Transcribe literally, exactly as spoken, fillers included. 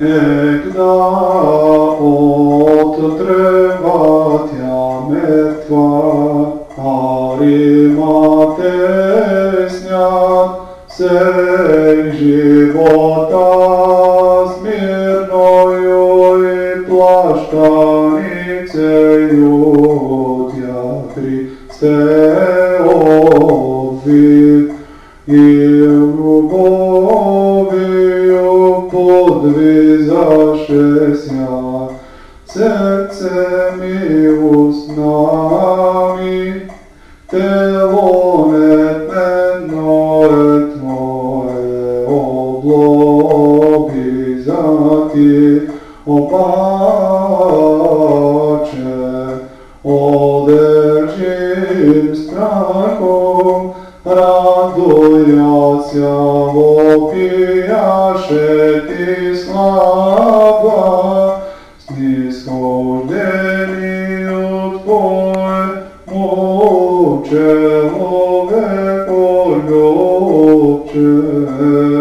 Egda ottrevātja mērtvā, Arimatesņat, sej života smirnojoj plaštanīcejot, ja Kriste obvit, i любов'ю подвизашеся, серцем и устнами, телом етменное Твое облобизати, о Паче, одержим страхом, радуяся вопияше Ти слава, снисхождению Твоему человеку любче.